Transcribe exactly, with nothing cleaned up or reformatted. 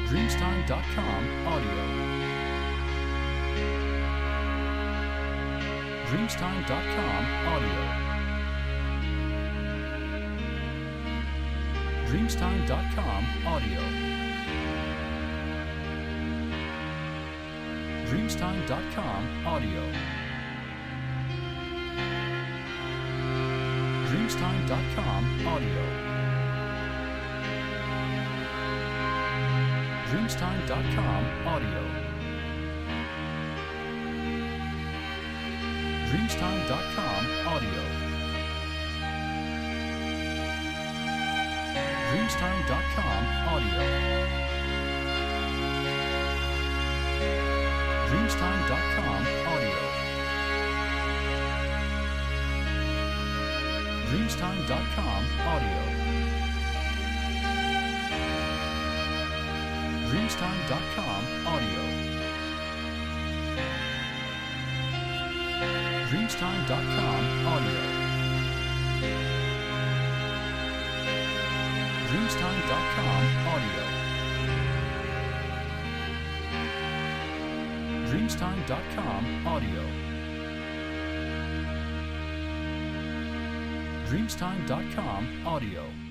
Dreamstime dot com audio. Dreamstime dot com audio. Dreamstime dot com audio. Dreamstime dot com audio. Dreamstime dot com audio. Dreamstime dot com audio. Dreamstime dot com audio. Dreamstime dot com audio. Dreamstime dot com audio. Dreamstime dot com audio. Dreamstime dot com audio. Dreamstime dot com audio. Dreamstime dot com audio. Dreamstime dot com audio. Dreamstime dot com audio.